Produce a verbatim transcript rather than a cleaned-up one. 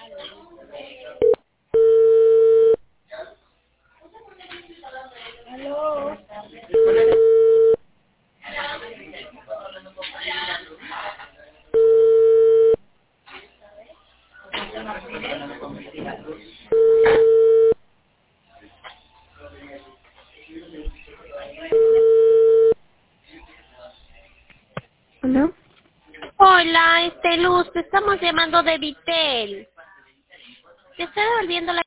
Aló. ¿No? Hola, este Luz, te estamos llamando de Vitel. Te estoy devolviendo la